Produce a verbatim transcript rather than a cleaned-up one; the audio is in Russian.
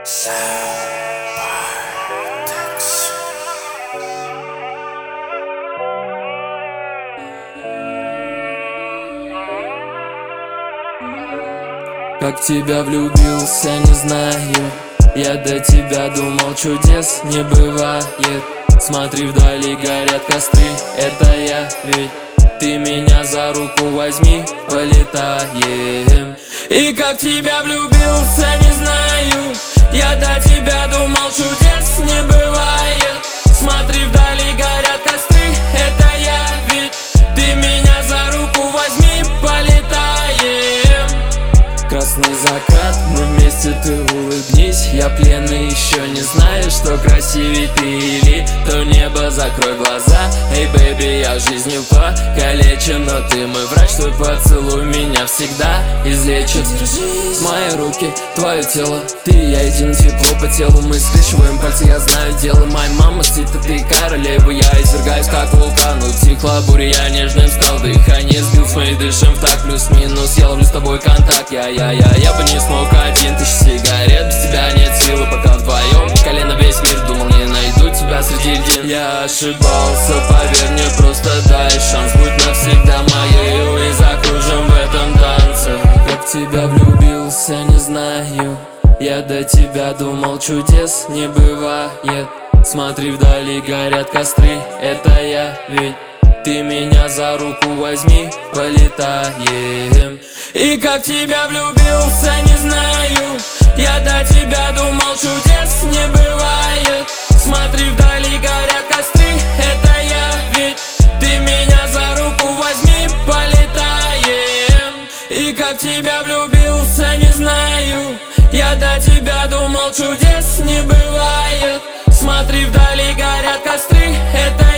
Как в тебя влюбился, не знаю. Я до тебя думал, чудес не бывает. Смотри, вдали горят костры, это я ведь. Ты меня за руку возьми, полетаем. И как в тебя влюбился, не знаю. Я до тебя думал, чудес не бывает. Смотри, вдали горят костры, это я ведь. Ты меня за руку возьми, полетаем. Красный закат, мы вместе, ты улыбнись. Я пьяный, еще не знаю, что красивее ты или то небо, закрой глаза. Эй, бэйби, я жизнью покалечен, но ты мой врач, твой поцелуй меня всегда излечит. Мои руки, твое тело, ты и я едино, тепло по телу. Мы скрещиваем пальцы, я знаю дело. Моя мама спит, а ты королева. Я извергаюсь, как вулкан, утихла буря, я нежным стал. Дыхание сбил, мы дышим в так, плюс-минус. Я ловлю с тобой контакт, я, я, я, я бы не смог один тысяч сигарет. Без тебя нет силы, пока вдвоем. Колено весь мир, думал, не найду тебя среди льдин. Я ошибался, поверь мне, просто дай шанс. Будь навсегда моей, и закружим в этом танце. Как в тебя влюбился, не знаю. Я до тебя думал, чудес не бывает. Смотри, вдали горят костры, это я ведь. Ты меня за руку возьми, полетаем. И как в тебя влюбился, не знаю. Я до тебя думал, чудес не бывает. Смотри, вдали горят костры, это я ведь. Ты меня за руку возьми, полетаем. И как в тебя влюбился, не знаю. Я до тебя думал, чудес не бывает. Смотри, вдали горят костры, это